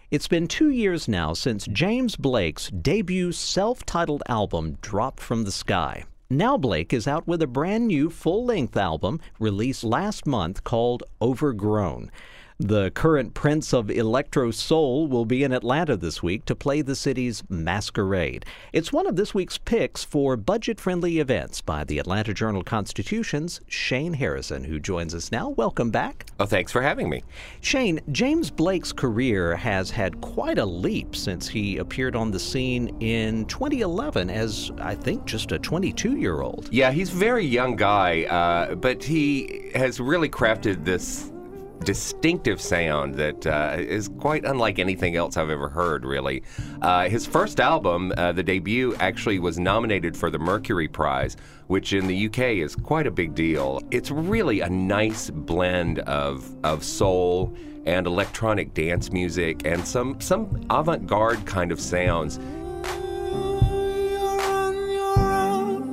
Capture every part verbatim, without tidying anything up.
It's been two years now since James Blake's debut self-titled album dropped from the sky. Now Blake is out with a brand new full-length album released last month called Overgrown. The current prince of electro soul will be in Atlanta this week to play the city's Masquerade. It's one of this week's picks for budget-friendly events by the Atlanta Journal-Constitution's Shane Harrison, who joins us now. Welcome back. Oh, thanks for having me. Shane, James Blake's career has had quite a leap since he appeared on the scene in twenty eleven as, I think, just a twenty-two-year-old. Yeah, he's a very young guy, uh, but he has really crafted this distinctive sound that uh, is quite unlike anything else I've ever heard, really. Uh, his first album, uh, the debut, actually was nominated for the Mercury Prize, which in the U K is quite a big deal. It's really a nice blend of, of soul and electronic dance music and some, some avant-garde kind of sounds. You're on your own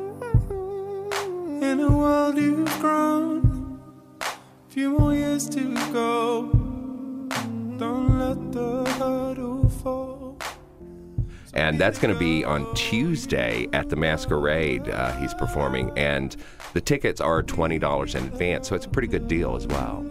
in a world you've grown. Few more years to go. Don't let the hurdle fall. And that's going to be on Tuesday at the Masquerade. Uh, he's performing, and the tickets are twenty dollars in advance, so it's a pretty good deal as well.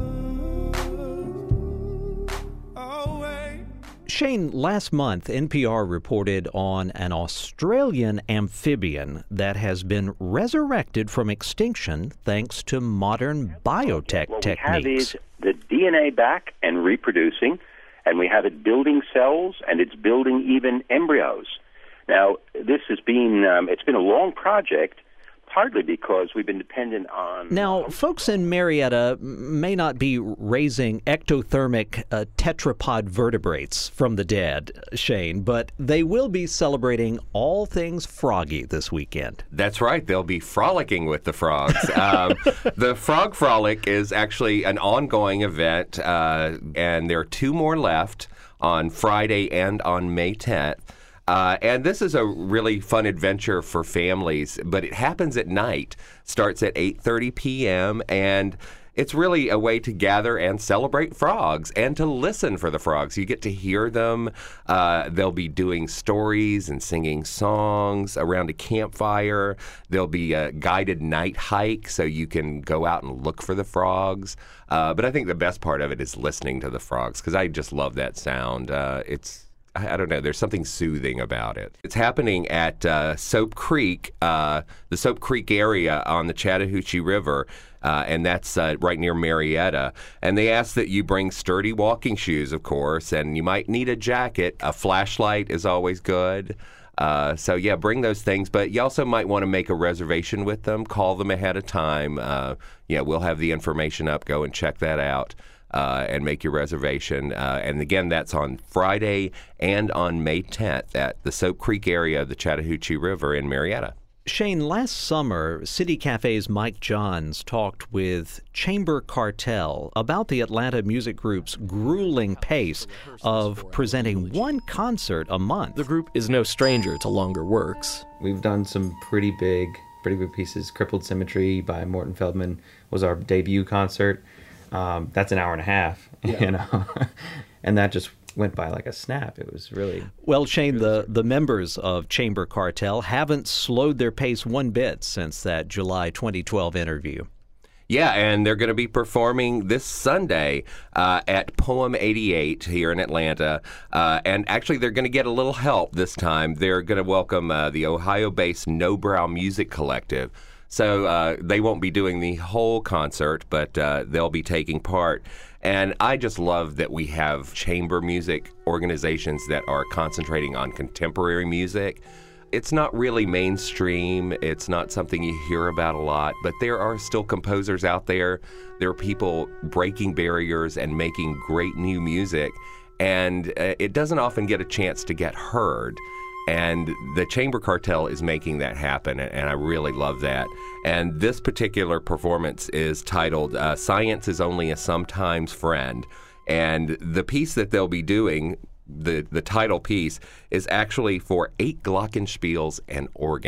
Shane, last month, N P R reported on an Australian amphibian that has been resurrected from extinction thanks to modern biotech what techniques. What we have is the D N A back and reproducing, and we have it building cells, and it's building even embryos. Now, this has been, um, it's been a long project, partly because we've been dependent on... Now, folks in Marietta may not be raising ectothermic uh, tetrapod vertebrates from the dead, Shane, but they will be celebrating all things froggy this weekend. That's right. They'll be frolicking with the frogs. um, the Frog Frolic is actually an ongoing event, uh, and there are two more left on Friday and on May tenth. Uh, and this is a really fun adventure for families, but it happens at night, starts at eight thirty p.m., and it's really a way to gather and celebrate frogs and to listen for the frogs. You get to hear them. Uh, they'll be doing stories and singing songs around a campfire. There'll be a guided night hike so you can go out and look for the frogs. Uh, but I think the best part of it is listening to the frogs, because I just love that sound. Uh, it's I don't know, there's something soothing about it. It's happening at uh, Soap Creek, uh, the Soap Creek area on the Chattahoochee River, uh, and that's uh, right near Marietta. And they ask that you bring sturdy walking shoes, of course, and you might need a jacket. A flashlight is always good. Uh, so, yeah, bring those things. But you also might want to make a reservation with them. Call them ahead of time. Uh, yeah, we'll have the information up. Go and check that out. Uh, and make your reservation. Uh, and again, that's on Friday and on May tenth at the Soap Creek area of the Chattahoochee River in Marietta. Shane, last summer, City Cafe's Mike Johns talked with Chamber Cartel about the Atlanta music group's grueling pace of presenting one concert a month. The group is no stranger to longer works. We've done some pretty big, pretty big pieces. Crippled Symmetry by Morton Feldman was our debut concert. Um, that's an hour and a half, yeah. you know, and that just went by like a snap. It was really... Well, Shane, the, the members of Chamber Cartel haven't slowed their pace one bit since that July twenty twelve interview. Yeah, and they're going to be performing this Sunday uh, at Poem eighty-eight here in Atlanta. Uh, and actually, they're going to get a little help this time. They're going to welcome uh, the Ohio-based No Brow Music Collective. So uh, they won't be doing the whole concert, but uh, they'll be taking part. And I just love that we have chamber music organizations that are concentrating on contemporary music. It's not really mainstream. It's not something you hear about a lot, but there are still composers out there. There are people breaking barriers and making great new music. And uh, it doesn't often get a chance to get heard. And the Chamber Cartel is making that happen, and I really love that. And this particular performance is titled uh, Science is Only a Sometimes Friend. And the piece that they'll be doing, the, the title piece, is actually for eight glockenspiels and organ.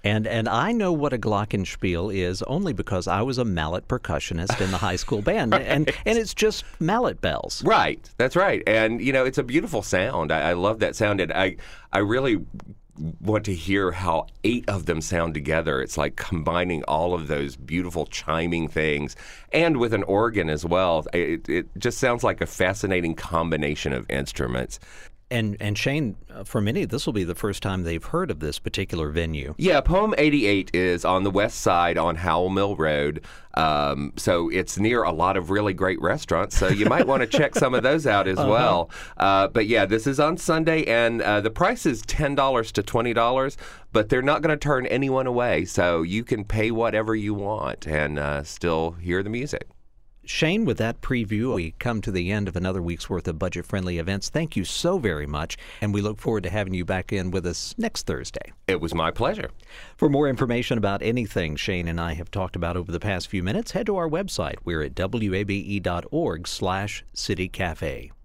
And and I know what a glockenspiel is only because I was a mallet percussionist in the high school band. right. And and it's just mallet bells. Right. That's right. And, you know, it's a beautiful sound. I, I love that sound. And I, I really want to hear how eight of them sound together. It's like combining all of those beautiful chiming things and with an organ as well. It, it just sounds like a fascinating combination of instruments. And and Shane, uh, for many, this will be the first time they've heard of this particular venue. Yeah, Poem eighty-eight is on the west side on Howell Mill Road. Um, so it's near a lot of really great restaurants. So you might want to check some of those out as uh-huh. well. Uh, but yeah, this is on Sunday, and uh, the price is ten dollars to twenty dollars, but they're not going to turn anyone away. So you can pay whatever you want and uh, still hear the music. Shane, with that preview, we come to the end of another week's worth of budget-friendly events. Thank you so very much, and we look forward to having you back in with us next Thursday. It was my pleasure. For more information about anything Shane and I have talked about over the past few minutes, head to our website. We're at W A B E dot org slash City Cafe.